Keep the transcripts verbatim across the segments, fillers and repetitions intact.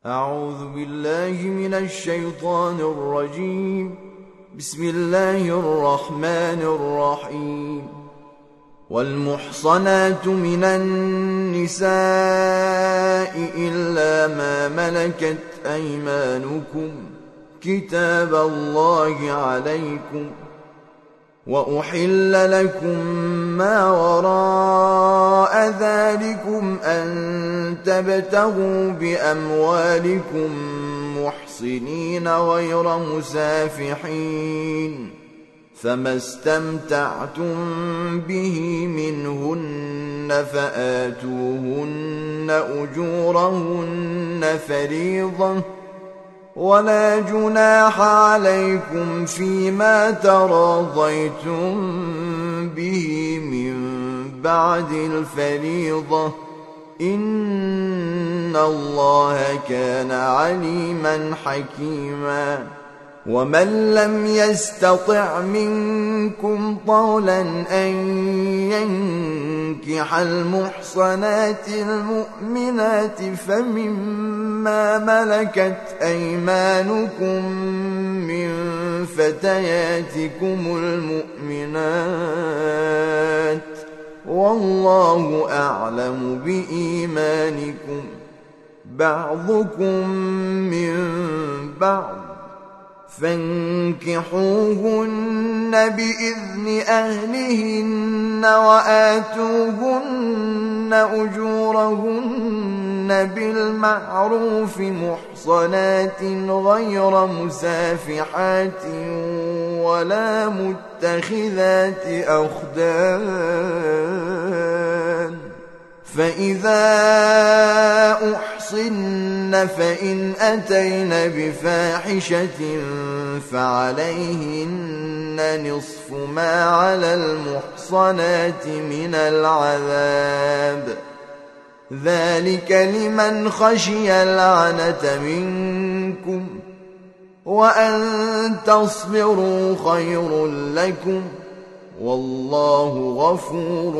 أعوذ بالله من الشيطان الرجيم. بسم الله الرحمن الرحيم. والمحصنات من النساء إلا ما ملكت أيمانكم كتاب الله عليكم، وأحل لكم ما وراء ذلكم أن تبتغوا بأموالكم محصنين غير مسافحين، فما استمتعتم به منهن فآتوهن أجورهن فريضة، ولا جناح عليكم فيما تراضيتم به من بعد الفريضة، إن الله كان عليما حكيما. ومن لم يستطع منكم طولا أن ينكح المحصنات المؤمنات فمما ملكت أيمانكم من فتياتكم المؤمنات، والله أعلم بإيمانكم، بعضكم من بعض، فانكحوهن بإذن أهلهن وآتوهن أجورهن بالمعروف محصنات غير مسافحات ولا متخذات أخدان، فإذا أحصن فإن أتين بفاحشة فعليهن نصف ما على المحصنات من العذاب، ذلك لمن خشي العنة منكم، وأن تصبروا خير لكم، والله غفور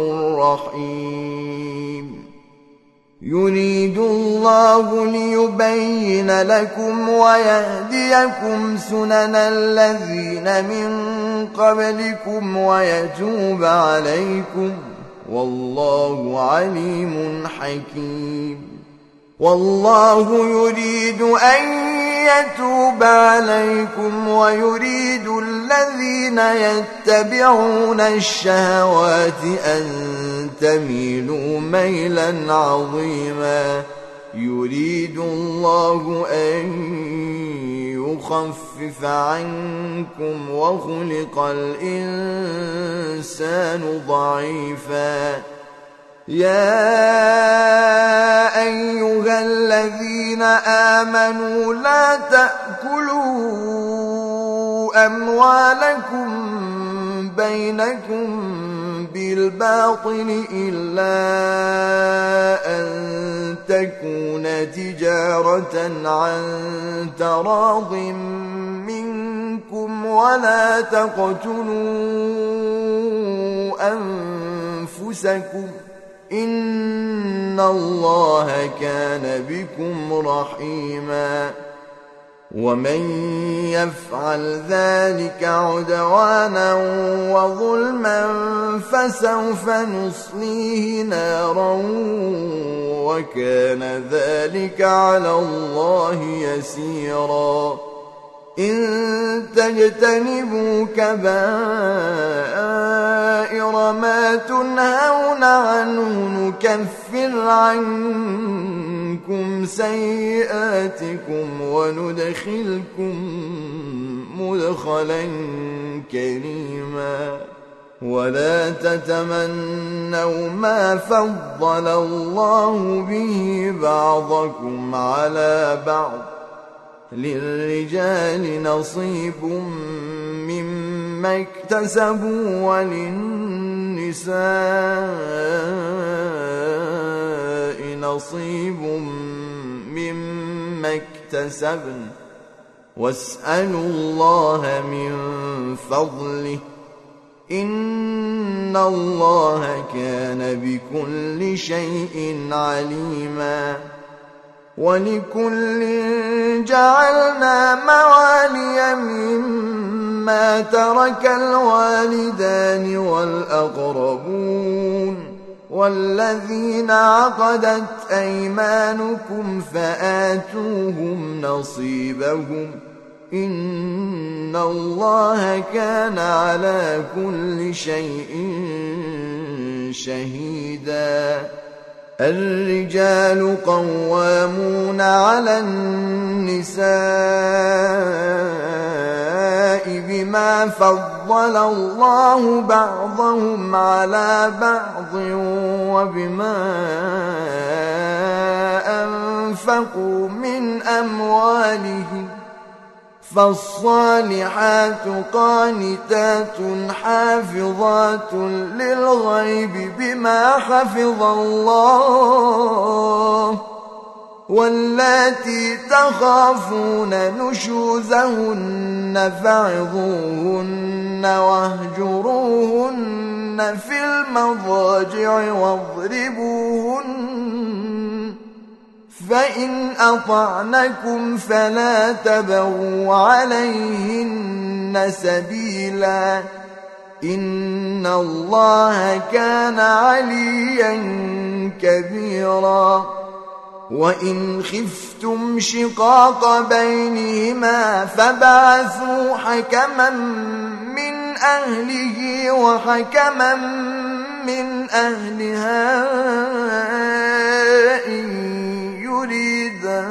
رحيم. يريد الله ليبين لكم ويهديكم سنن الذين من قبلكم ويتوب عليكم، والله عليم حكيم. والله يريد أن يتوب عليكم ويريد الذين يتبعون الشهوات أن تميلوا ميلا عظيما. يريد الله أن يخفف عنكم وخلق الإنسان ضعيفا. يا أيها الذين آمنوا لا تأكلوا أموالكم بينكم بالباطل إلا أن تكون تجارة عن تراض منكم، ولا تقتلوا أنفسكم، إن الله كان بكم رحيما. ومن يفعل ذلك عدوانا وظلما فسوف نصليه نارا، وكان ذلك على الله يسيرا. إن تجتنبوا كبائر ما تنهون عنه نكفر عنكم سيئاتكم وندخلكم مدخلا كريما. ولا تتمنوا ما فضل الله به بعضكم على بعض، للرجال نصيب مما اكتسبوا وللنساء نصيب مما اكتسبن، واسألوا الله من فضله، إن الله كان بكل شيء عليما. ولكل جعلنا موالي مما ترك الوالدان والأقربون والذين عقدت أيمانكم فآتوهم نصيبهم إن الله كان على كل شيء شهيدا. الرجال قوامون على النساء بما فضل الله بعضهم على بعض وبما أنفقوا من أموالهم فالصالحات قانتات حافظات للغيب بما حفظ الله واللاتي تخافون نشوزهن فعظوهن واهجروهن في المضاجع واضربوهن فإن أطعنكم فلا تبغوا عليهن سبيلا إن الله كان عليا كبيرا. وإن خفتم شقاق بينهما فبعثوا حكما من أهله وحكما من أهلها إن يريدا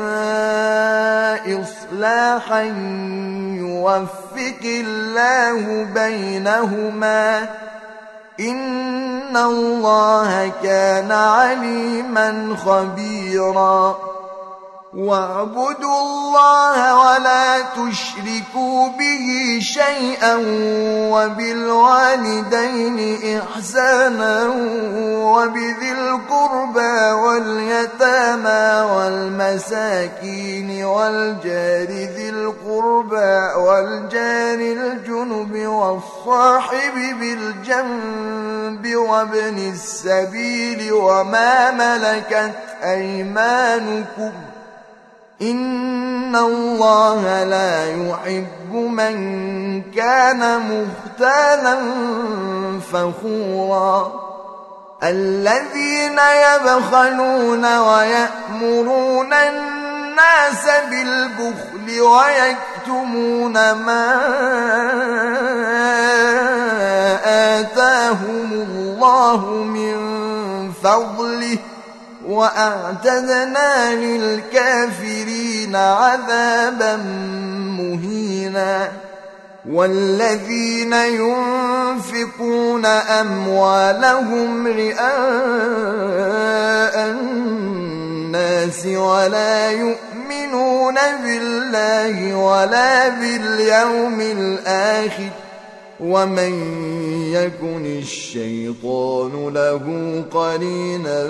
إصلاحا يوفق الله بينهما إن الله كان عليما خبيرا. واعبدوا الله ولا تشركوا به شيئا وبالوالدين إحسانا وبذي القربى واليتامى والمساكين والجار ذي القربى والجار الجنب والصاحب بالجنب وابن السبيل وما ملكت أيمانكم إن الله لا يحب من كان مختالا فخورا. الذين يبخلون ويأمرون الناس بالبخل ويكتمون ما آتاهم الله من فضله وأعتدنا للكافرين عذابا مهينا. والذين ينفقون أموالهم رئاء الناس ولا يؤمنون بالله ولا باليوم الآخر ومن يكن الشيطان له قرينا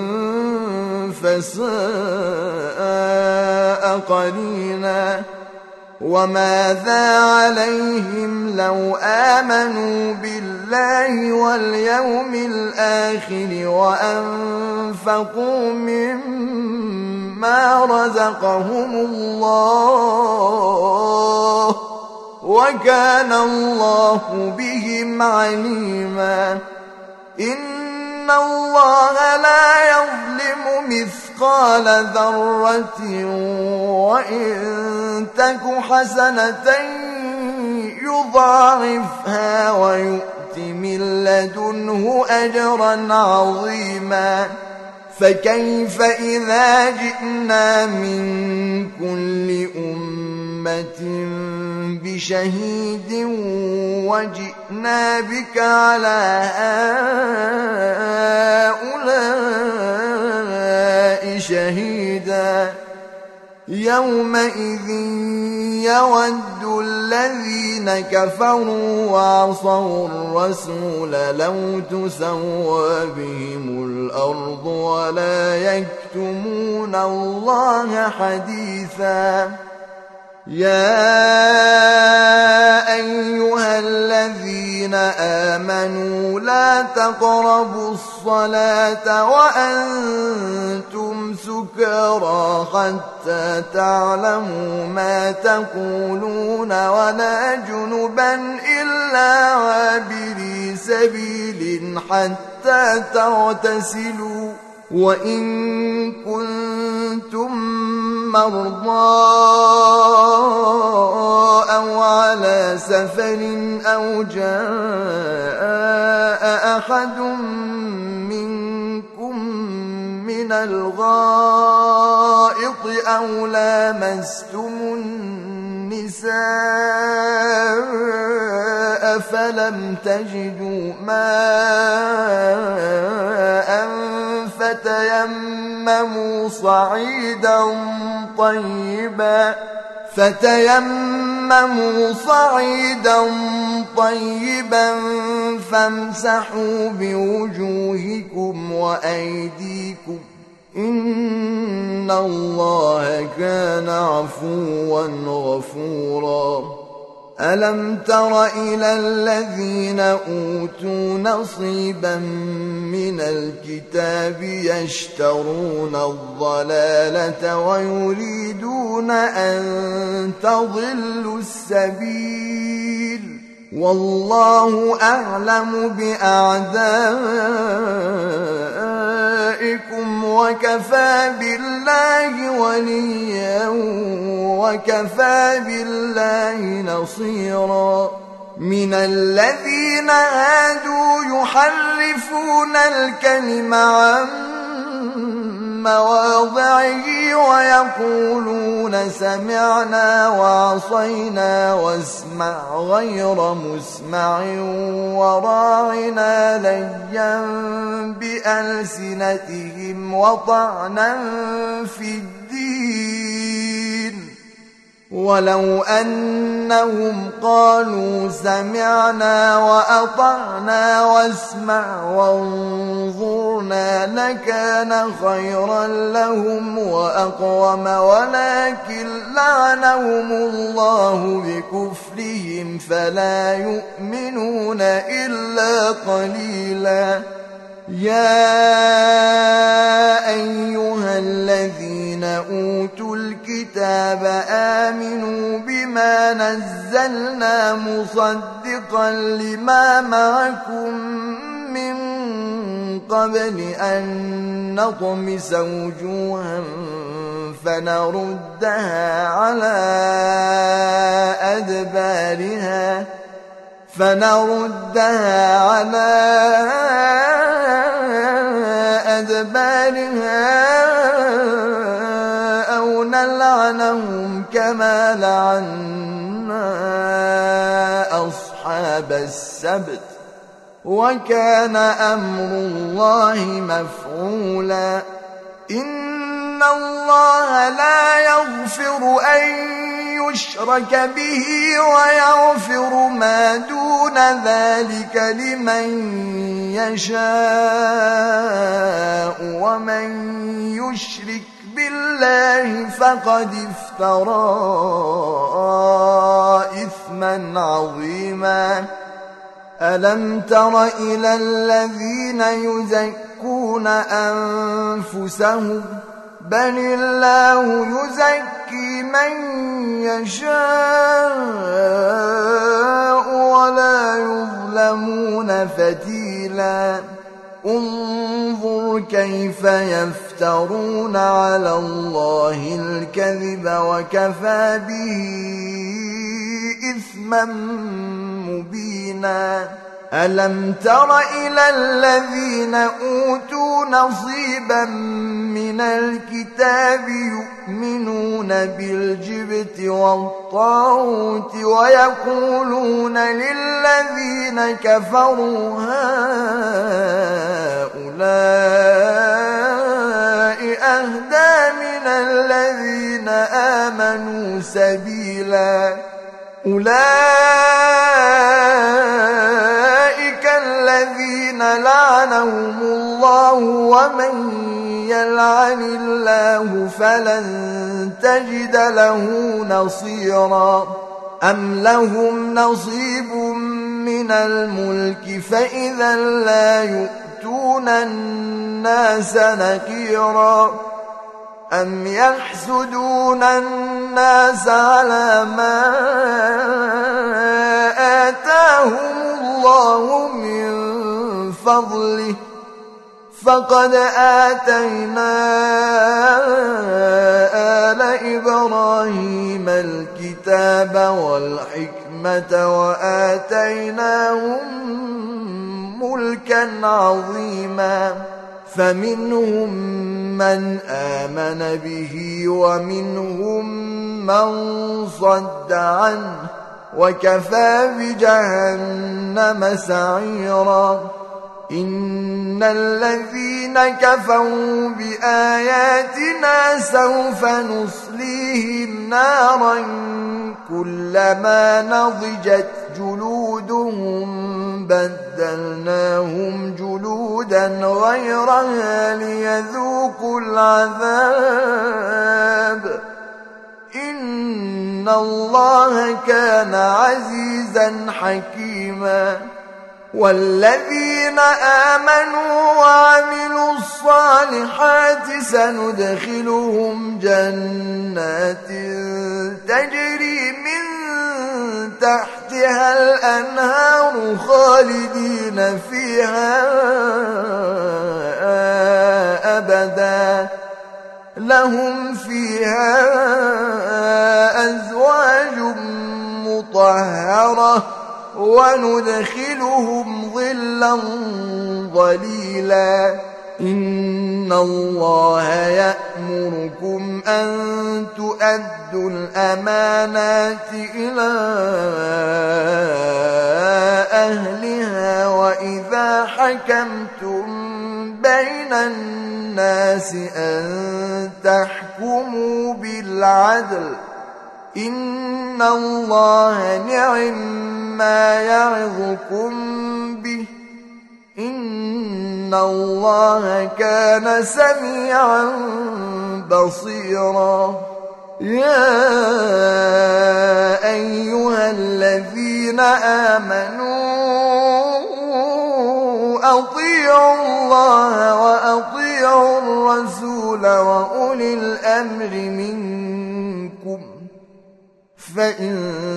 فساء قرينا. وماذا عليهم لو آمنوا بالله واليوم الآخر وأنفقوا مما رزقهم الله وكان الله بهم عليما. إن الله لا يظلم مثقال ذرة وإن تك حسنة يضاعفها ويؤت من لدنه أجرا عظيما. فكيف إذا جئنا من كل أمة بشهيد وجئنا بك على هؤلاء شهيدا. يومئذ يود الذين كفروا وعصوا الرسول لو تسوى بهم الأرض ولا يكتمون الله حديثا. يا أيها الذين آمنوا لا تقربوا الصلاة وأنتم سكارى حتى تعلموا ما تقولون ولا جنبا إلا عابري سبيل حتى تغتسلوا وإن كنتم مرضى أو على سفر أو جاء أحد منكم من الغائط أو لامستم النساء فلم تجدوا ماء فتيمموا صعيدا طيبا فتيمموا صعيدا طيبا فامسحوا بوجوهكم وأيديكم إن الله كان عفوا غفورا. ألم تر إلى الذين أوتوا نصيبا من الكتاب يشترون الضلالة ويريدون أن تضلوا السبيل والله أعلم بأعدائكم وكفى بالله وليا وكفى بالله نصيرا. من الذين هادوا يحرفون الكلم عن مواضعه ويقولون سمعنا وعصينا واسمع غير مسمع وراعنا ليا بألسنتهم وطعنا في الدين ولو أنهم قالوا سمعنا وأطعنا واسمع وانظرنا لكان خيرا لهم وأقوم ولكن لعنهم الله بكفرهم فلا يؤمنون إلا قليلا. يا أيها الذين أوتوا الكتاب آمنوا بما نزلنا مصدقا لما معكم من قبل أن نطمس وجوها فنردها على أدبارها فنردها على أدبارها أو نلعنهم كما لعنا أصحاب السبت وكان أمر الله مفعولا. إن الله لا يغفر أن يشرك به ويغفر ما دون ذلك لمن يشاء ومن يشرك بالله فقد افترى إثما عظيما. ألم تر إلى الذين يزكون أنفسهم بل الله يزكي من يشاء ولا يظلمون فتيلا. انظر كيف يفترون على الله الكذب وكفى به إثما مبينا. ألم تر إلى الذين أوتوا نصيبا من الكتاب يؤمنون بالجبت والطاغوت ويقولون للذين كفروا هؤلاء أهدى من الذين آمنوا سبيلا. أولئك الذين لعنهم الله ومن يلعن الله فلن تجد له نصيرا أم لهم نصيب من الملك فإذا لا يؤتون الناس نكيرا أم يحسدون الناس على ما آتاهم الله من فضله فقد آتينا آل إبراهيم الكتاب والحكمة وآتيناهم ملكا عظيما فمنهم من آمن به ومنهم من صد عنه وكفى بجهنم سعيرا إن الذين كفروا بآياتنا سوف نصليهم نارا كلما نضجت جلودهم بدلناهم جلودا غيرها ليذوقوا العذاب إن الله كان عزيزا حكيما والذين آمنوا وعملوا الصالحات سندخلهم جنات تجري من تحتها الأنهار خالدين فيها أبدا لهم فيها أزواج مطهرة وندخلهم ظلا ظليلا إن الله يأمركم أن تؤدوا الأمانات إلى أهلها وإذا حكمتم بين الناس أن تحكموا بالعدل إن الله نعم ما يعظكم به إن الله كان سميعا بصيرا يا أيها الذين آمنوا أطيعوا الله وأطيعوا الرسول وأولي الأمر منكم فإن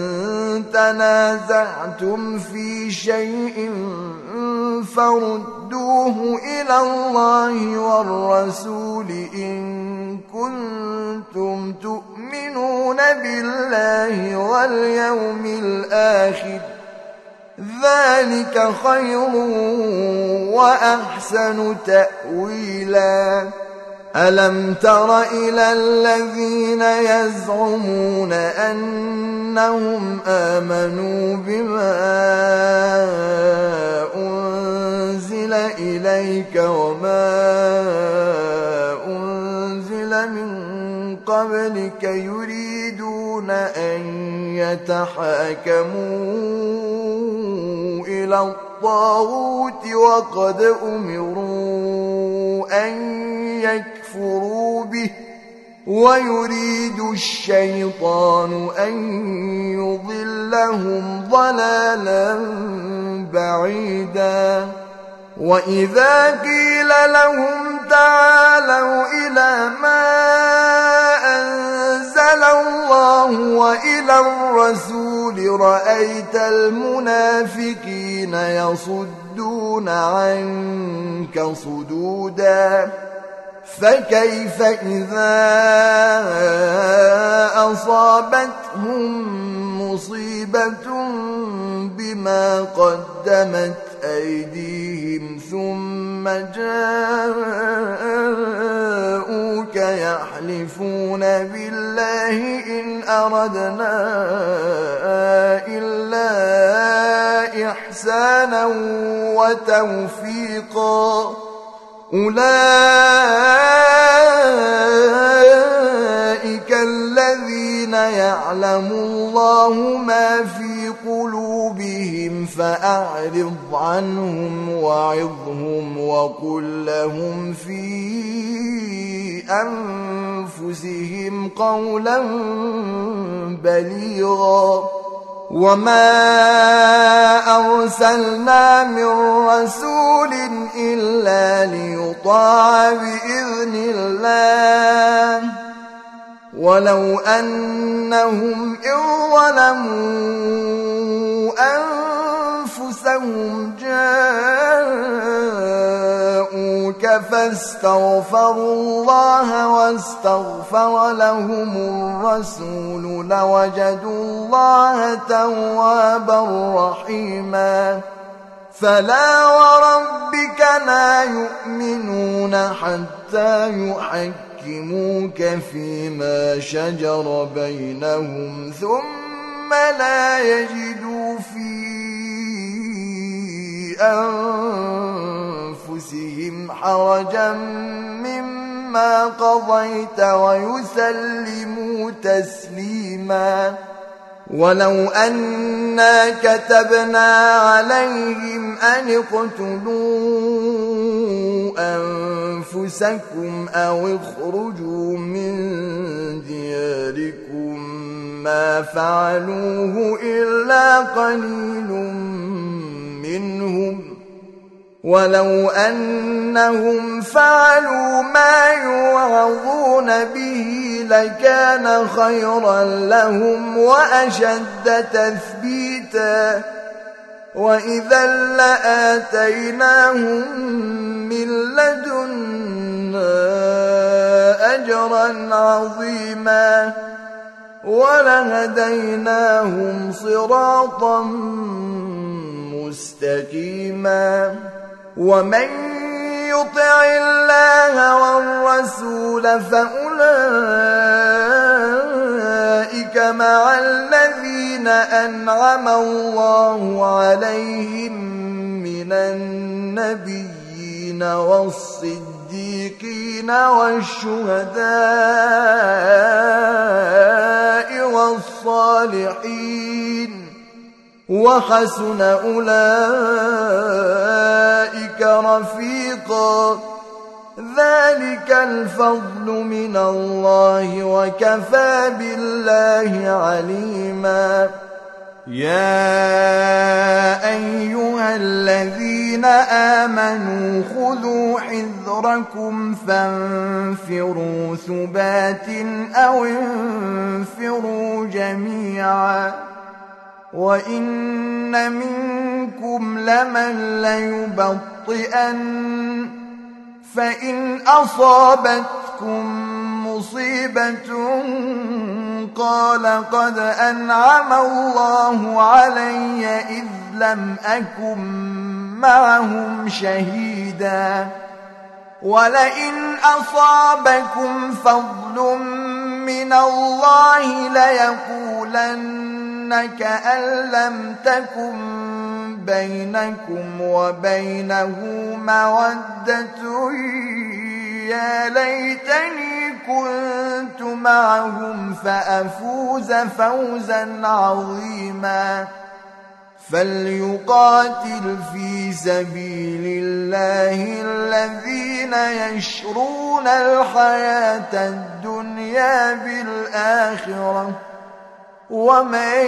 تنازعتم في شيء فردوه إلى الله والرسول إن كنتم تؤمنون بالله واليوم الآخر ذلك خير وأحسن تأويلا ألم تر إلى الذين يزعمون أنهم آمنوا بما أنزل إليك وما أنزل من قبلك يريدون أن يتحاكموا إلى الطاغوت وقد أمروا أن يكفروا به ويريد الشيطان أن يضلهم ضلالا بعيدا وإذا قيل لهم تعالوا إلى ما أنزل الله وإلى الرسول رأيت المنافقين يصدون عنك صدودا فكيف إذا أصابتهم مصيبة بما قدمت أيديهم ثم جاءوك يحلفون بالله إن أردنا إلا إحسانا وتوفيقا أولئك الذين يعلم الله ما في قلوبهم فأعرض عنهم وعظهم وقل لهم في أنفسهم قولا بليغا وما أرسلنا من رسول إلا ليطاع بإذن الله ولو أنهم إذ ظلموا أنفسهم جاءوك فاستغفروا الله واستغفر لهم الرسول لوجدوا الله توابا رحيما فلا وربك لا يؤمنون حتى يحكموك فيما شجر بينهم ثم لا يجدوا في أنفسهم حرجا مما قضيت ويسلموا تسليما ولو أنا كتبنا عليهم أن اقتلوا أنفسكم أو اخرجوا من دياركم ما فعلوه إلا قليل منهم ولو أنهم فعلوا ما يوعظون به لكان خيرا لهم وأشد تثبيتا وإذا لآتيناهم من لدنا أجرا عظيما ولهديناهم صراطا مستقيما ومن يطع الله والرسول فأولئك مع الذين أنعم الله عليهم من النبيين والصديقين والشهداء والصالحين وحسن أولئك رفيقا ذلك الفضل من الله وكفى بالله عليما يا أيها الذين آمنوا خذوا حذركم فانفروا ثبات أو انفروا جميعا وإن منكم لمن ليبطئن فإن أصابتكم مصيبة قال قد أنعم الله علي إذ لم أكن معهم شهيدا ولئن أصابكم فضل من الله ليقولن كأن لم تكن بينكم وبينه مودة يا ليتني كنت معهم فأفوز فوزا عظيما فليقاتل في سبيل الله الذين يشرون الحياة الدنيا بالآخرة ومن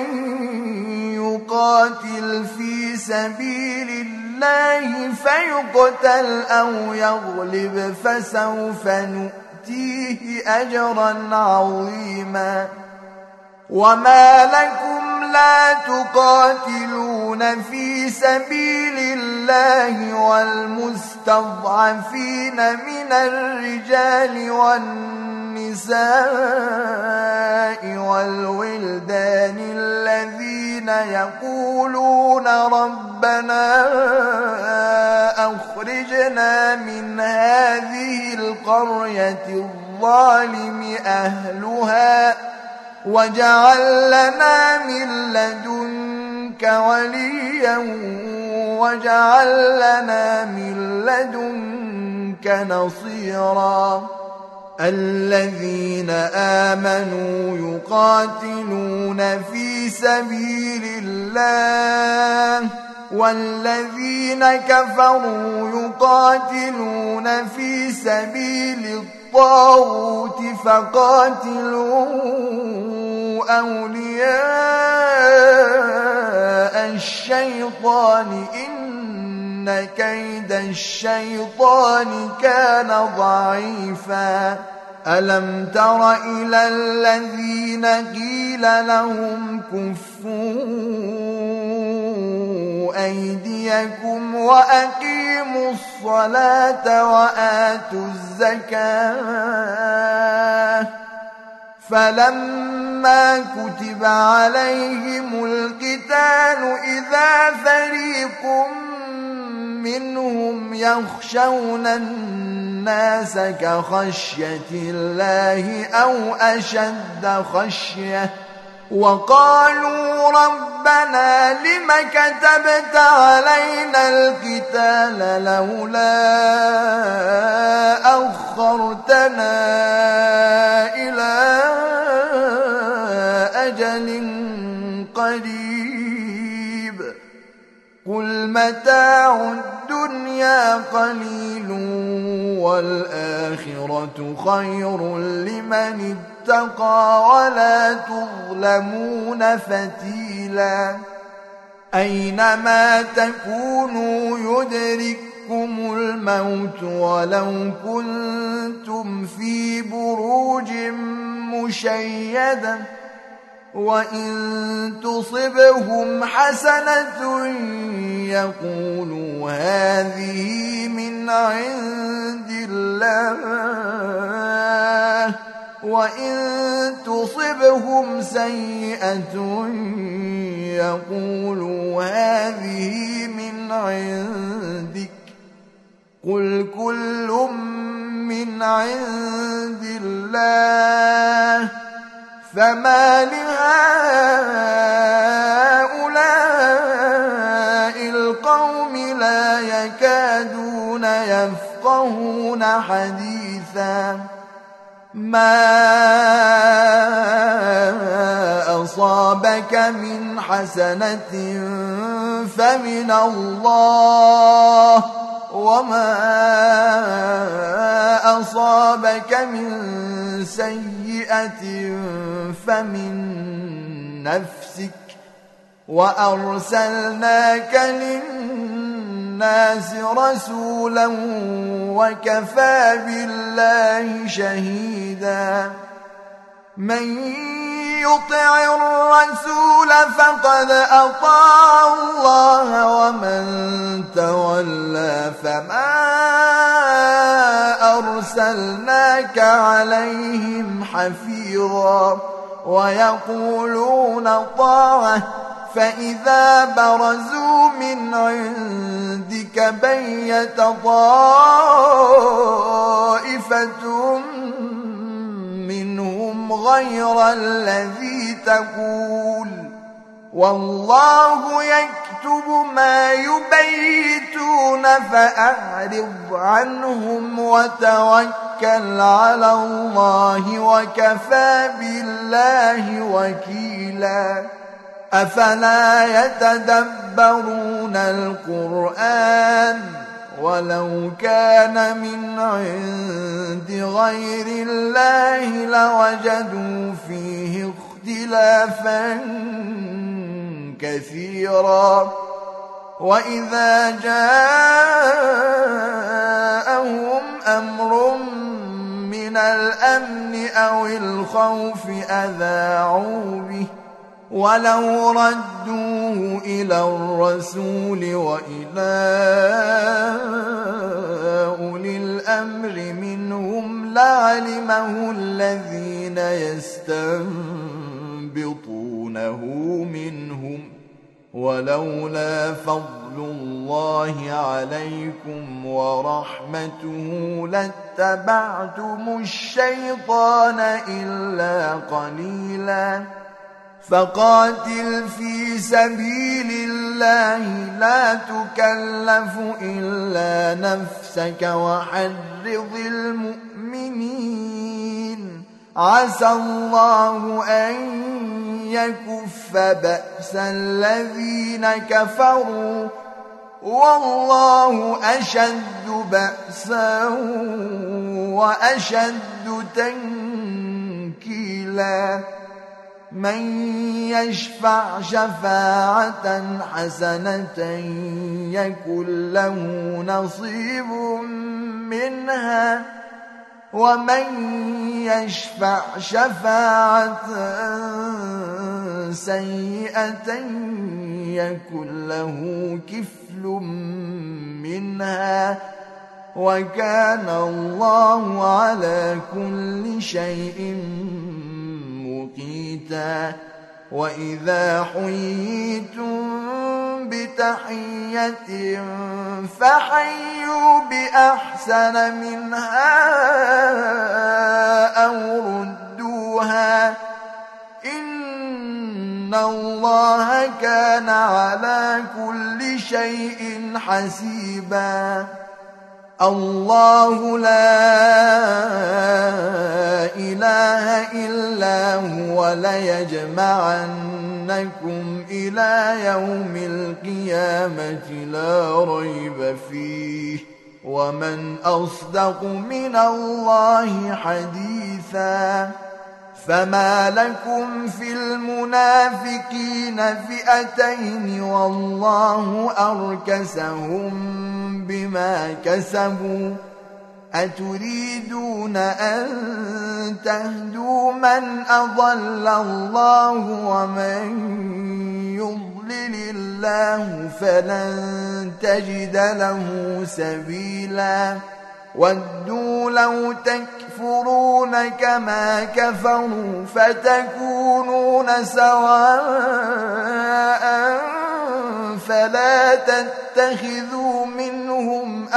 يقاتل في سبيل الله فيقتل أو يغلب فسوف نؤتيه أجرا عظيما وما لكم لا تقاتلون في سبيل الله والمستضعفين من الرجال والنساء والولدان الذين يقولون ربنا أخرجنا من هذه القرية الظالم أهلها واجعل لنا من لدنك وليا واجعل لنا من لدنك نصيرا الذين آمنوا يقاتلون في سبيل الله والذين كفروا يقاتلون في سبيل الطاغوت فقاتلوا أولياء الشيطان إن كيد الشيطان كان ضعيفا ألم تر إلى الذين قيل لهم كفوا أيديكم وأقيموا الصلاة وآتوا الزكاة فلما كتب عليهم القتال إذا فريق منهم يخشون الناس كخشية الله أو أشد خشية وقالوا ربنا لم كتبت علينا القتال لولا أخرتنا إلى أجل قريب قل متاع الدنيا قليل والآخرة خير لمن اتقى ولا تظلمون فتيلا أينما تكونوا يدرككم الموت ولو كنتم في بروج مشيدة وإن تصبهم حسنة يقولوا هذه من عند الله وإن تصبهم سيئة يقولوا هذه من عندك قل كل من عند الله فما لهؤلاء القوم لا يكادون يفقهون حديثا ما أصابك من حسنة فمن الله وما أصابك من سيئة فمن نفسك وأرسلناك للناس رسولا وكفى بالله شهيدا من يطع الرسول فقد أطاع الله ومن تولى فما أرسلناك عليهم حفيظا ويقولون طاعة فإذا برزوا من عندك بيت طائفة منهم غير الذي تقول والله يكتب ما يبيتون فأعرض عنهم وتوكل على الله وكفى بالله وكيلا أفلا يتدبرون القرآن ولو كان من عند غير الله لوجدوا فيه اختلافا كثيرا وإذا جاءهم أمر من الأمن أو الخوف أذاعوا به ولو ردوه إلى الرسول وإلى أولي الأمر منهم لعلمه الذين يستنبطونه منهم ولولا فضل الله عليكم ورحمته لاتبعتم الشيطان إلا قليلا فقاتل في سبيل الله لا تكلف إلا نفسك وحرض المؤمنين عسى الله أن يكف بأس الذين كفروا والله أشد بأسا وأشد تنكيلا من يشفع شفاعة حسنة يكن له نصيب منها ومن يشفع شفاعة سيئة يكن له كفل منها وكان الله على كل شيء مقيتا وإذا حييتم بتحية فحيوا بأحسن منها أو ردوها إن الله كان على كل شيء حسيبا الله لا إله إلا هو ليجمعنكم إلى يوم القيامة لا ريب فيه ومن أصدق من الله حديثا فما لكم في المنافقين فئتين والله أركسهم بما كسبوا أتريدون أن تهدوا من أضل الله ومن يضلل الله فلن تجد له سبيلا ودوا لو تكفرون كما كفروا فتكونون سواء فلا تتخذوا منهم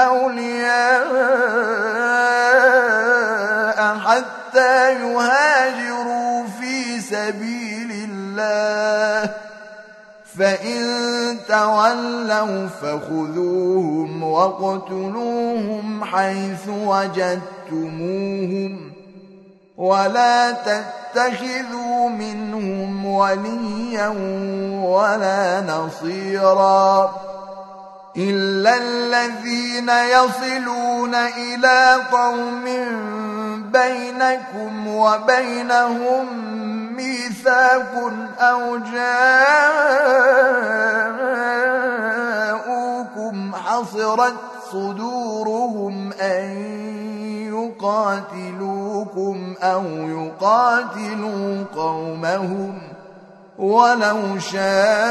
أولياء حتى يهاجروا في سبيل الله فإن تولوا فخذوهم واقتلوهم حيث وجدتموهم ولا تتخذوا منهم وليا ولا نصيرا إلا الذين يصلون إلى قوم بينكم وبينهم ميثاق أو جاءوكم حصرت صدورهم أن يقاتلوكم أو يقاتلوا قومهم ولو شاء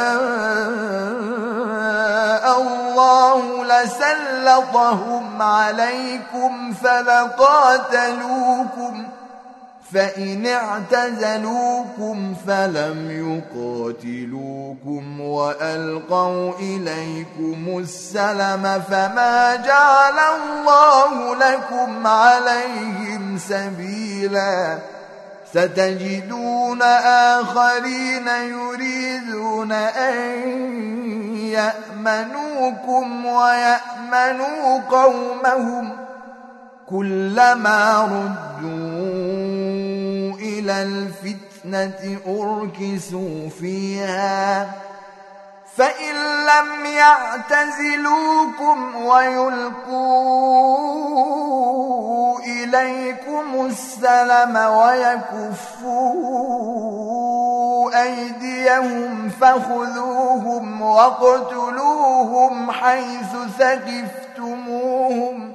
الله لسلطهم عليكم فلقاتلوكم فإن اعتزلوكم فلم يقاتلوكم وألقوا إليكم السلم فما جعل الله لكم عليهم سبيلا ستجدون آخرين يريدون أن يأمنوكم ويأمنوا قومهم كلما ردوا إلى الفتنة أركسوا فيها فإن لم يعتزلوكم ويلقوا إليكم السلم ويكفوا أيديهم فخذوهم واقتلوهم حيث ثقفتموهم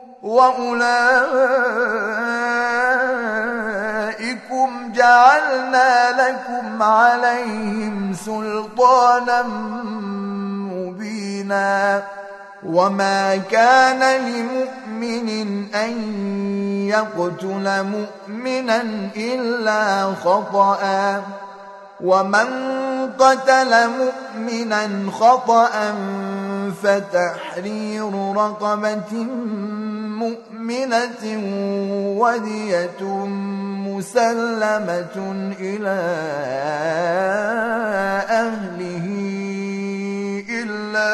وأولئكم جعلنا لكم عليهم سلطانا مبينا وما كان لمؤمن أن يقتل مؤمنا إلا خطأ ومن قتل مؤمنا خطأ فتحرير رقبة مؤمنة ودية مسلمة إلى أهله إلا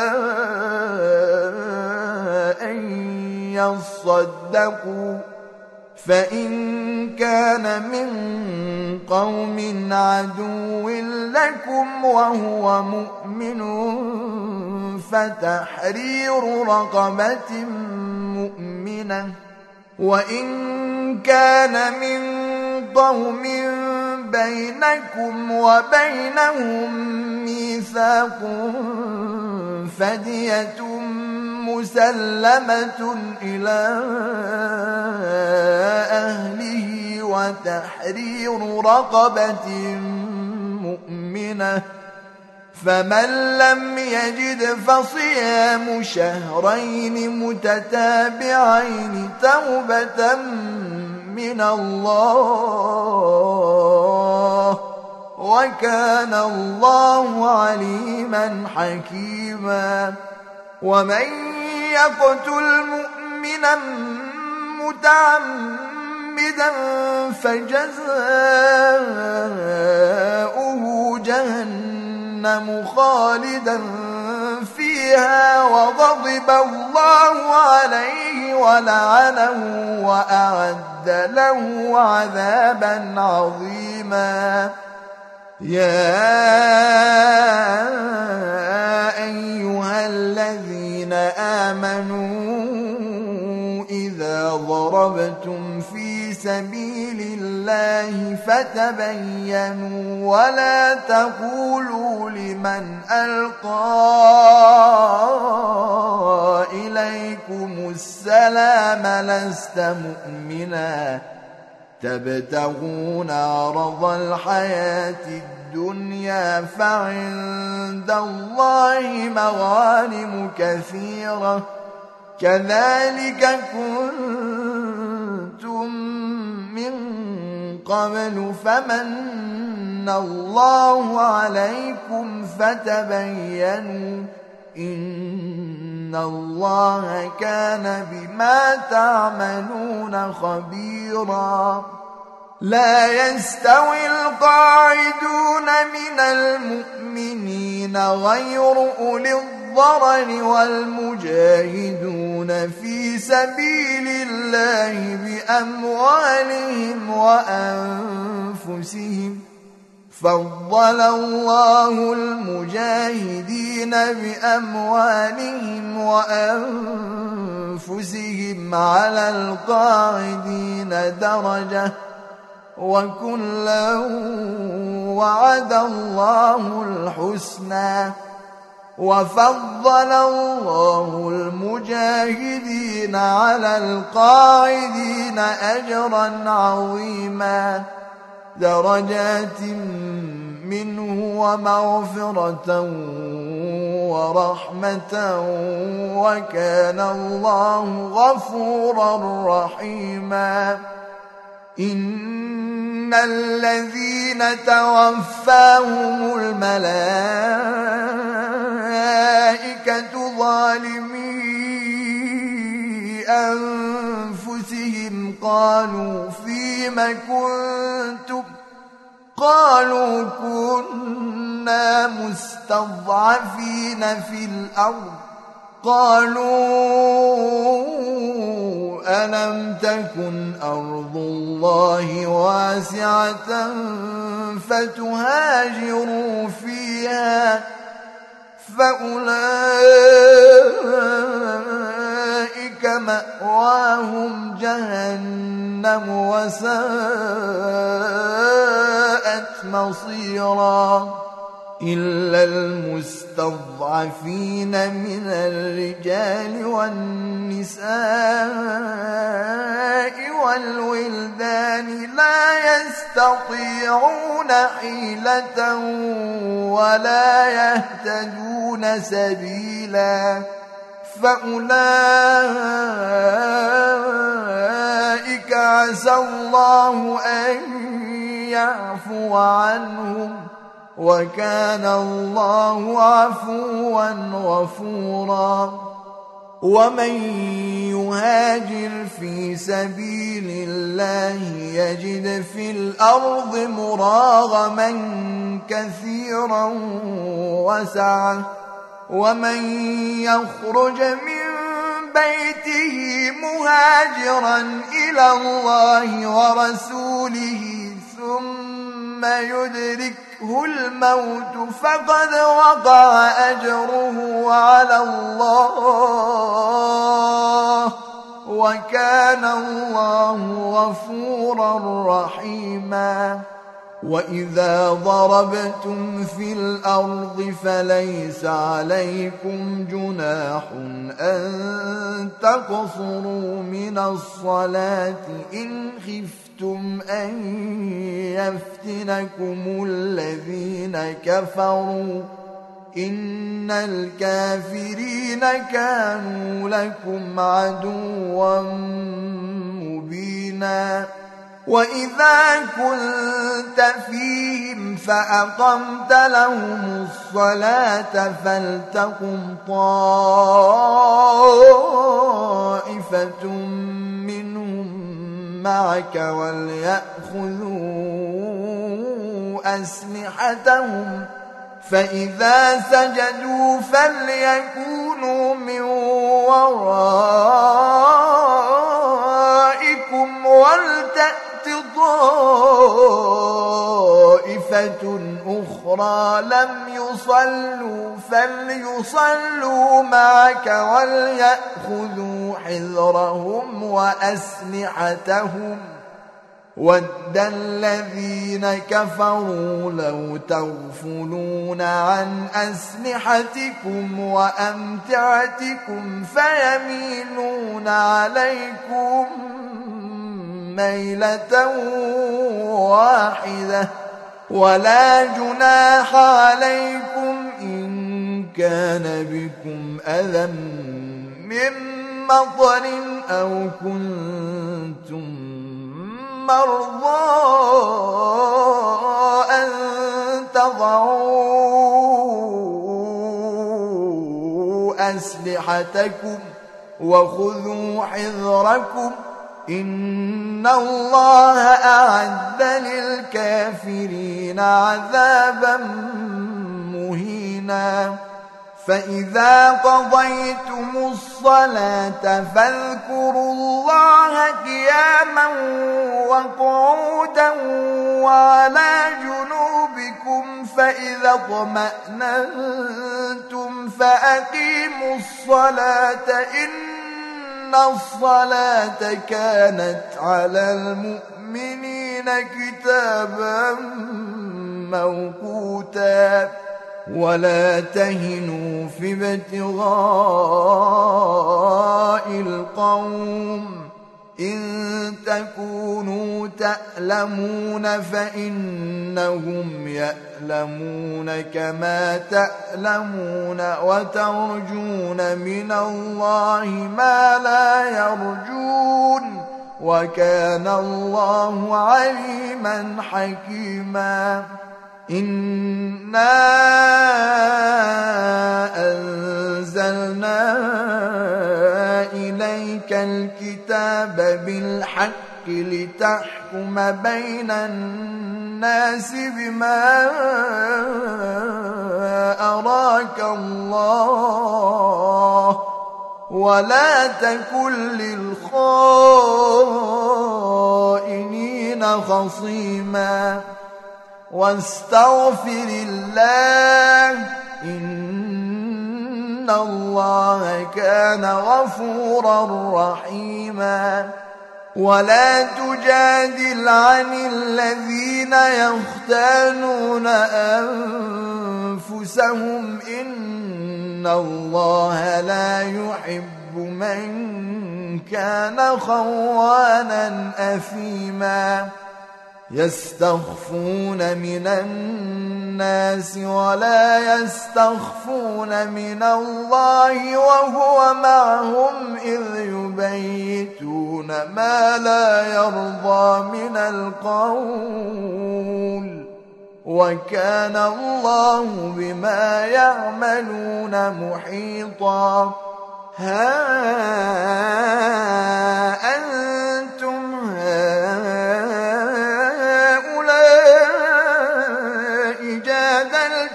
أن يصدقوا فإن كان من قوم عدو لكم وهو مؤمن فتحرير رقبة مؤمنة، وإن كان من قوم بينكم وبينهم ميثاق فدية مسلمة إلى أهله وتحرير رقبة مؤمنة، فمن لم يجد فصيام شهرين متتابعين توبة من الله، وكان الله عليما حكيما. ومن يقتل مؤمنا متعمدا فجزاؤه جهنم خالدا فيها وغضب الله عليه ولعنه وأعد له عذابا عظيما. يا أيها الذين آمنوا إذا ضربتم في سبيل الله فتبينوا ولا تقولوا لمن ألقى إليكم السلام لست مؤمنا تبتغون عرض الحياة الدنيا فعند الله مغانم كثيرة كذلك كنتم من قبل فمن الله عليكم فتبينوا إن الله كان بما تعملون خبيرا. لا يستوي القاعدون من المؤمنين غير أولي الضرر والمجاهدون في سبيل الله بأموالهم وأنفسهم فضل الله المجاهدين بأموالهم وأنفسهم على القاعدين درجة وكلا وعد الله الحسنى وفضل الله المجاهدين على القاعدين أجرا عظيما درجات منه ومغفرة ورحمة وكان الله غفورا رحيما. إن الذين توفاهم الملائكة ظالمي أنفسهم قالوا فيم كنتم قالوا كنا مستضعفين في الأرض قالوا ألم تكن أرض الله واسعة فتهاجروا فيها فأولئك مأواهم جهنم وساءت مصيرا. إلا المستضعفين من الرجال والنساء والولدان لا يستطيعون حيلة ولا يهتدون سبيلا فأولئك عسى الله أن يعفو عنهم وكان الله عفوا غفورا. ومن يهاجر في سبيل الله يجد في الأرض مراغما كثيرا وسعة ومن يخرج من بيته مهاجرا إلى الله ورسوله ثم يدركه الموت فقد وقع أجره على الله وكان الله غفورا رحيما. وإذا ضربتم في الأرض فليس عليكم جناح أن تقصروا من الصلاة إن خفتم أن يفتنكم الذين كفروا إن الكافرين كانوا لكم عدوا مبينا. وإذا كنت فيهم فأقمت لهم الصلاة فلتقم طائفة منهم معك وليأخذوا أسلحتهم فإذا سجدوا فليكونوا من ورائكم ولتأت طائفة أخرى لم يصلوا فليصلوا معك وليأخذوا حذرهم وأسلحتهم ود الذين كفروا لو تغفلون عن أسلحتكم وأمتعتكم فيميلون عليكم ميلة واحدة ولا جناح عليكم إن كان بكم أذى من مطر أو كنتم مرضى أن تضعوا أسلحتكم وخذوا حذركم إن الله أعد للكافرين عذابا مهينا. فإذا قضيتم الصلاة فاذكروا الله قياما وقعودا وعلى جنوبكم فإذا اطمأننتم فأقيموا الصلاة إن الصلاة كانت على المؤمنين كتابا موقوتا. ولا تهنوا في ابتغاء القوم إن تكونوا تألمون فإنهم يألمون كما تألمون وترجون من الله ما لا يرجون وكان الله عليما حكيما. إنا أنزلنا إليك الكتاب بالحق لتحكم بين الناس بما أراك الله ولا تكن للخائنين خصيما. واستغفر الله إن الله كان غفورا رحيما. ولا تجادل عن الذين يختانون أنفسهم إن الله لا يحب من كان خوانا أثيما. يستخفون من الناس ولا يستخفون من الله وهو معهم إذ يبيتون ما لا يرضى من القول وكان الله بما يعملون محيطا. ها أنتم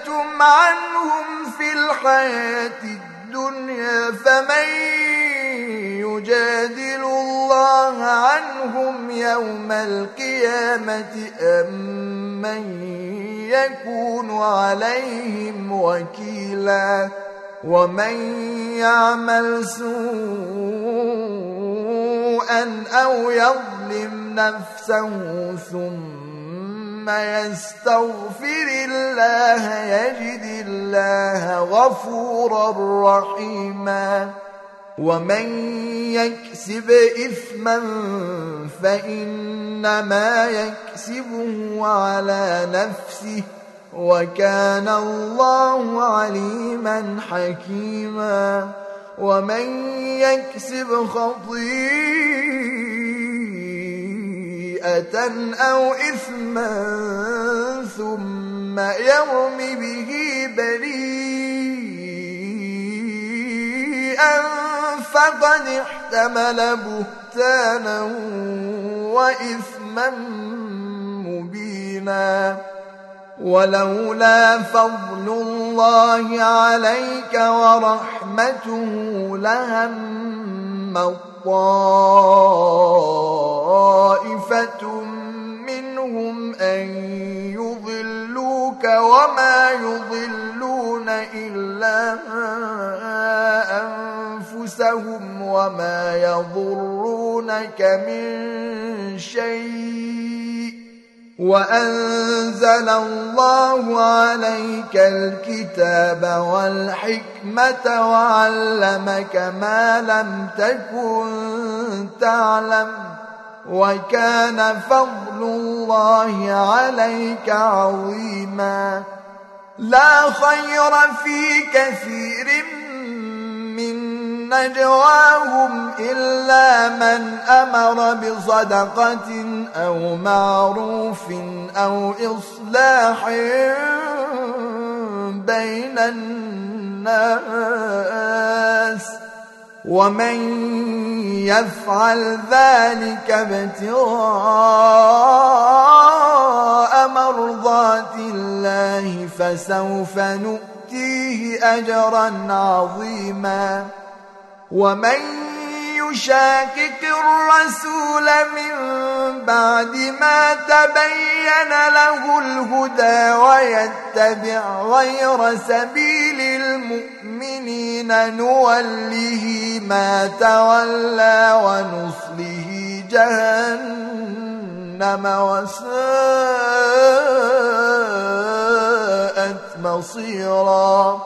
عنهم في الحياة الدنيا فمن يجادل الله عنهم يوم القيامة أم من يكون عليهم وكيلا ومن يعمل سوءا أو يظلم نفسه ثم يستغفر الله يجد الله غفورا رحيما ومن يكسب إثما فإنما يكسبه على نفسه وكان الله عليما حكيما ومن يكسب خطيئة أو إثما ثم يرم به بريئا فقد احتمل بهتانا وإثما مبينا ولولا فضل الله عليك ورحمته لهم طائفة منهم أن يضلوك وما يضلون إلا أنفسهم وما يضرونك من شيء وأنزل الله عليك الكتاب والحكمة وعلمك ما لم تكن تعلم وكان فضل الله عليك عظيما لا خير في كثير من نجواهم إلا من أمر بصدقة أو معروف أو إصلاح بين الناس ومن يفعل ذلك ابتغاء مرضات الله فسوف نؤتيه أجرا عظيما ومن يشاكك الرسول من بعد ما تبين له الهدى ويتبع غير سبيل المؤمنين نوله ما تولى ونصله جهنم وساءت مصيرا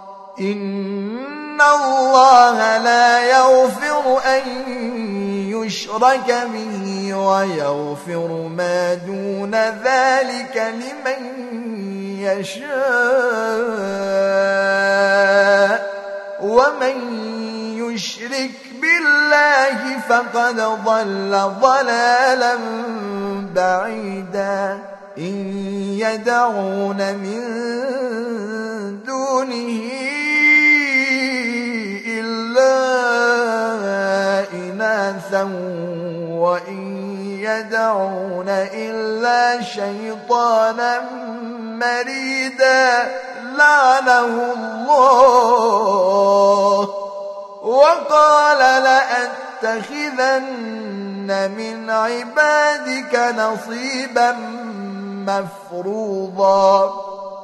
إن الله لا يغفر أن يشرك به ويغفر ما دون ذلك لمن يشاء ومن يشرك بالله فقد ضل ضلالا بعيدا إن يدعون من دونه إناثا وإن يدعون إلا شيطانا مريدا لعنه الله وقال لأتخذن من عبادك نصيبا مفروضا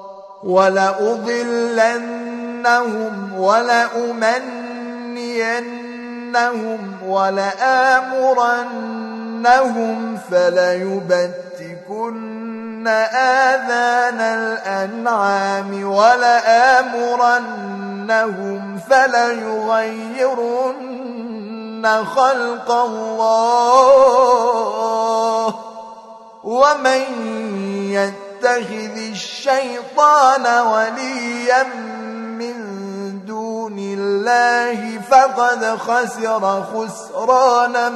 ولأضلنهم ولأمنينهم ولآمرنهم فليبتكن آذان الأنعام ولآمرنهم فليغيرن خلق الله ومن يتخذ الشيطان وليا من دون الله فقد خسر خسرانا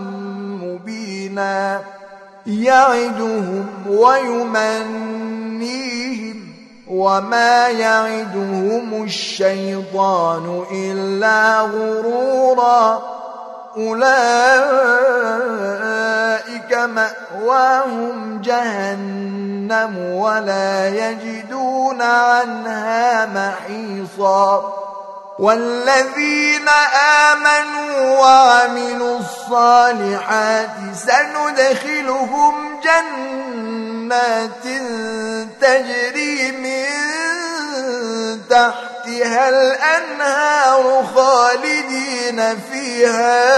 مبينا يعدهم ويمنيهم وما يعدهم الشيطان إلا غرورا أولئك مأواهم جهنم ولا يجدون عنها محيصا والذين آمنوا وعملوا الصالحات سندخلهم جنات تجري من تحتها الأنهار خالدين فيها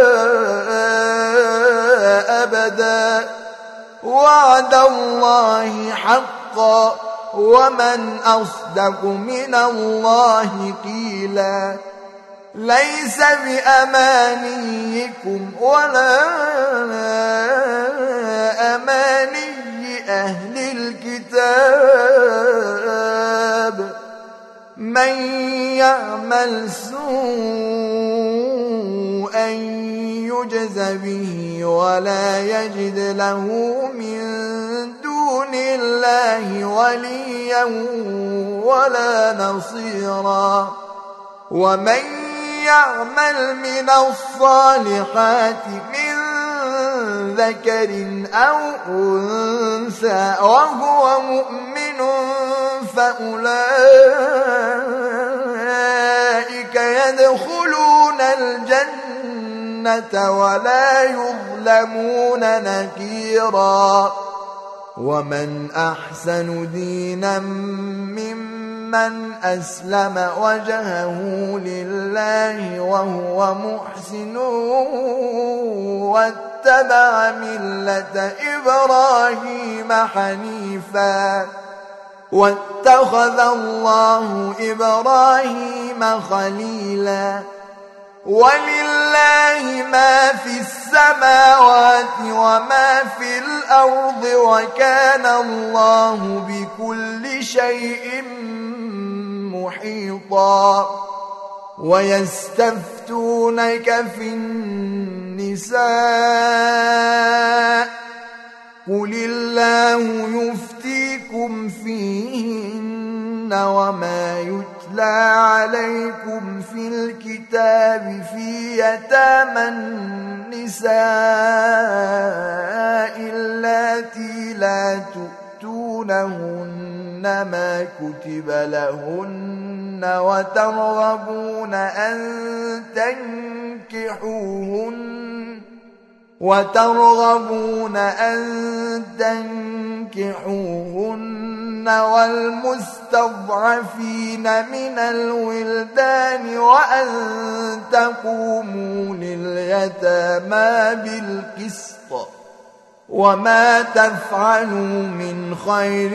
أبدا وعد الله حقا ومن أصدق من الله قيلا ليس بأمانيكم ولا أماني أهل الكتاب من يعمل سوءا يجز به ولا يجد له من دون الله وليا ولا نصيرا ومن يعمل من الصالحات من ذكر أو أنثى وهو مؤمن فأولئك يدخلون الجنة ولا يظلمون نكيرا ومن أحسن دينا ممن أسلم وجهه لله وهو محسن واتبع ملة إبراهيم حنيفا واتخذ الله إبراهيم خليلا ولله ما في السماوات وما في الأرض وكان الله بكل شيء محيطا ويستفتونك في النساء قل الله يفتيكم فيهن وما يتلى عليكم في الكتاب في يتامى النساء اللاتي لا تؤتونهن ما كتب لهن وترغبون أن تنكحوهن وترغبون أن تنكحوهن والمستضعفين من الولدان وأن تقوموا لليتامى بالقسط وما تفعلوا من خير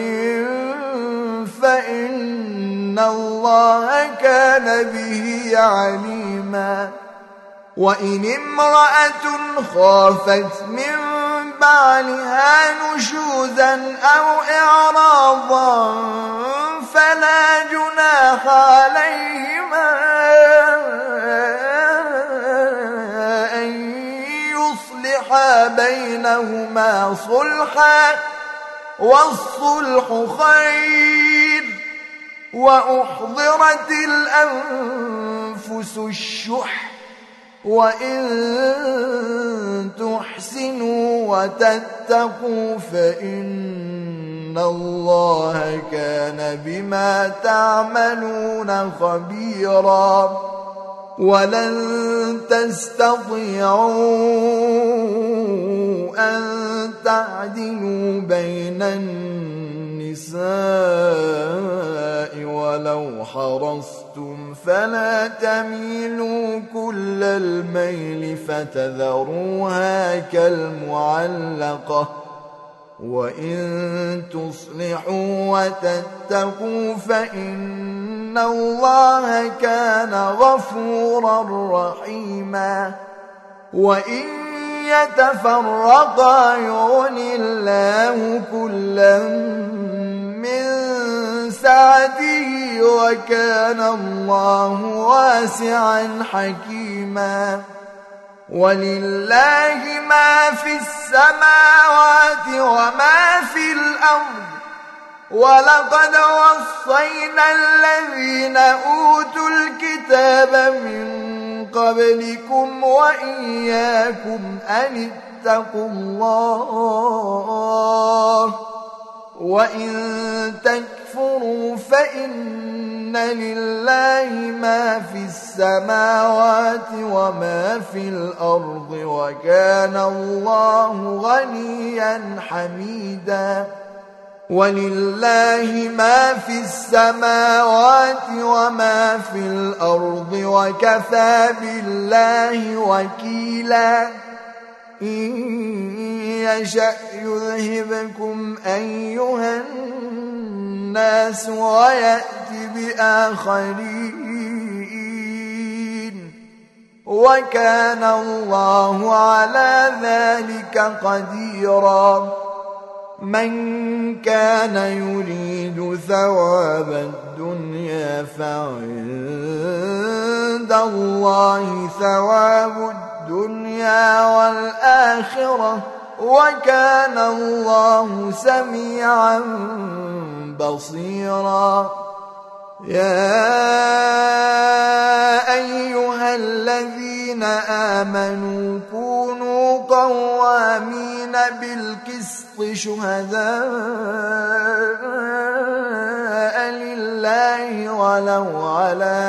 فإن الله كان به عليما وإن امرأة خافت من بعلها نشوزا أو إعراضا فلا جناح عليهما أن يصلحا بينهما صلحا والصلح خير وأحضرت الأنفس الشح وإن تحسنوا وتتقوا فإن الله كان بما تعملون خبيرا ولن تستطيعوا أن تعدلوا بين النساء ولو حرصتم فلا تميلوا كل الميل فتذروها كالمعلقة وإن تصلحوا وتتقوا فإن الله كان غفورا رحيما وإن يتفرقا يغن الله كلا من سعته وكان الله واسعا حكيما ولله ما في السماوات وما في الأرض ولقد وصينا الذين أوتوا الكتاب من قبلكم وإياكم أن اتقوا الله وإن تكفروا فإن لله ما في السماوات وما في الأرض وكان الله غنيا حميدا ولله ما في السماوات وما في الأرض وكفى بالله وكيلا إن يشأ يذهبكم أيها الناس ويأتي بآخرين وكان الله على ذلك قديرا من كان يريد ثواب الدنيا فعند الله ثواب الدنيا والآخرة وكان الله سميعا بصيرا يا أيها الذين آمنوا كونوا قوامين بالقسط شهداء لله ولو على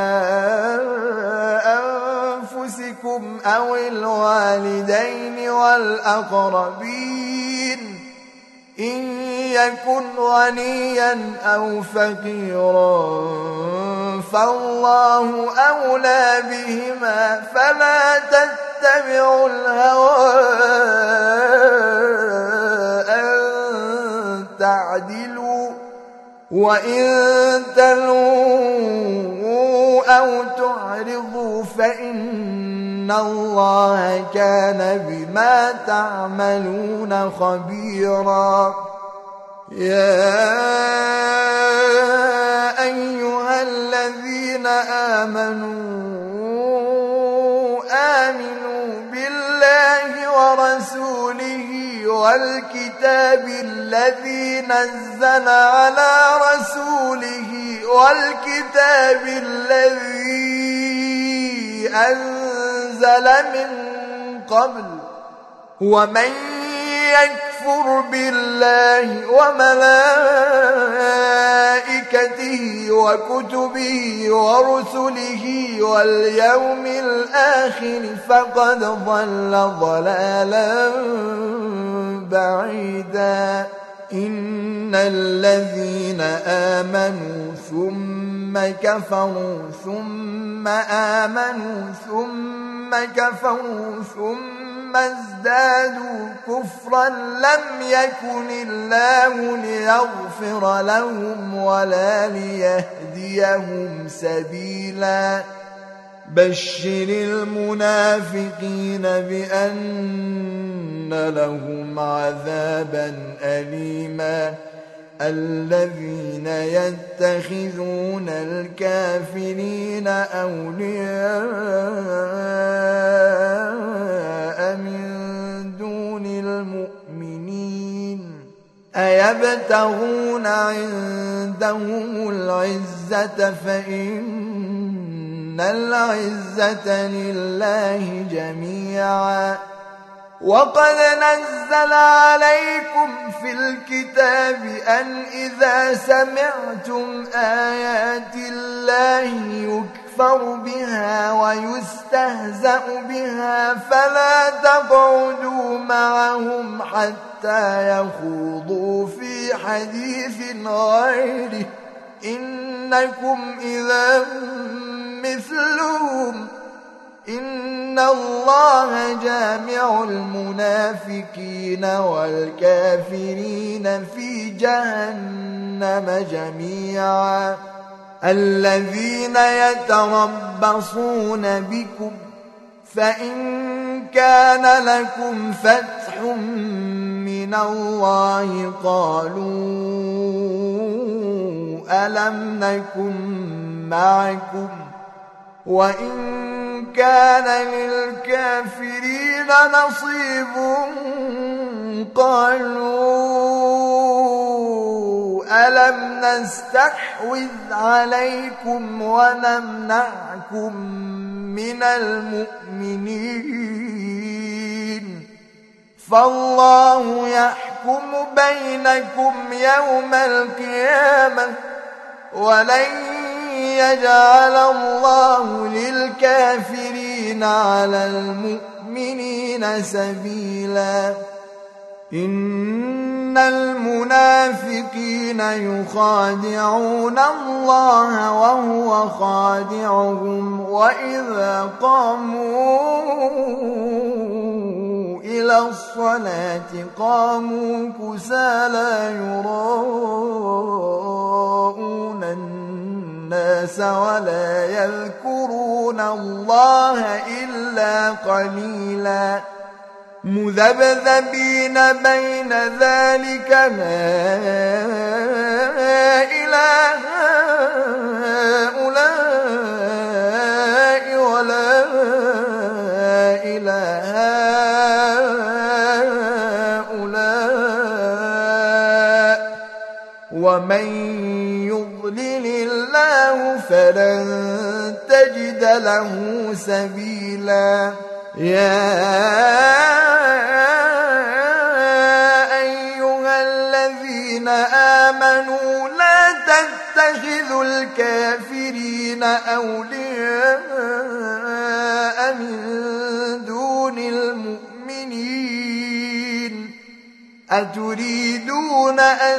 أنفسكم أو الوالدين والأقربين إن يكن غنيا أو فقيرا فالله أولى بهما فلا تتبعوا الهوى أن تعدلوا وإن تلووا أو تعرضوا فإن الله كان بما تعملون خبيرا يا أيها الذين آمنوا آمنوا بالله ورسوله والكتاب الذي نزل على رسوله والكتاب الذي أنزل من قبل ومن يكفر بالله وملائكته وكتبه ورسله واليوم الآخر فقد ضل ضلالا بعيدا إن الذين آمنوا ثم كفروا ثم آمنوا ثم كفروا ثم ازدادوا كفرا لم يكن الله ليغفر لهم ولا ليهديهم سبيلا بشر المنافقين بأن لهم عذابا أليما الذين يتخذون الكافرين أولياء من دون المؤمنين أيبتغون عندهم العزة فإن العزة لله جميعا وقد نزل عليكم في الكتاب أن إذا سمعتم آيات الله يكفر بها ويستهزأ بها فلا تقعدوا معهم حتى يخوضوا في حديث غيره إنكم إذا مثلهم إن الله جامع المنافقين والكافرين في جهنم جميعا الذين يتربصون بكم فإن كان لكم فتح من الله قالوا ألم نكن معكم وإن كان للكافرين نصيب قالوا ألم نستحوذ عليكم ونمنعكم من المؤمنين فالله يحكم بينكم يوم القيامة ولن يجعل الله للكافرين على المؤمنين سبيلا إن المنافقين يخادعون الله وهو خادعهم وإذا قاموا إلى الصلاة قاموا كسالى يراءون الناس ولا يذكرون الله إلا قليلا مذبذبين بين ذلك لا إله هؤلاء ولا إله هؤلاء ومن يضلل الله فلن تجد له سبيلا يا أيها الذين آمنوا لا تتخذوا الكافرين أولياء من دون المؤمنين أتريدون أن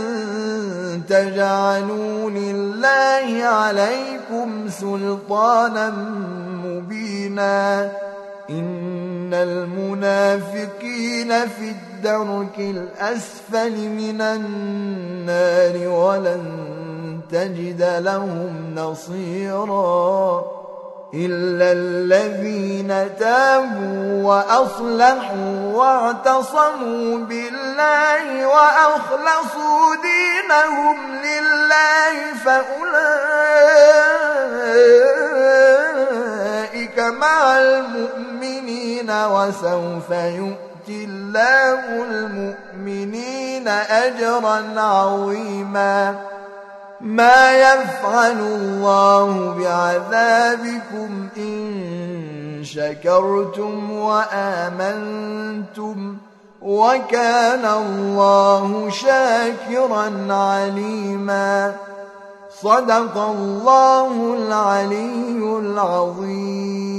تجعلوا لله عليكم سلطانا مبينا إن المنافقين في الدرك الأسفل من النار ولن تجد لهم نصيرا إلا الذين تابوا وأصلحوا واعتصموا بالله وأخلصوا دينهم لله فأولئك مع المؤمنين وسوف يؤتي الله المؤمنين أجرا عظيما ما يفعل الله بعذابكم إن شكرتم وآمنتم وكان الله شاكرا عليما صدق الله العلي العظيم.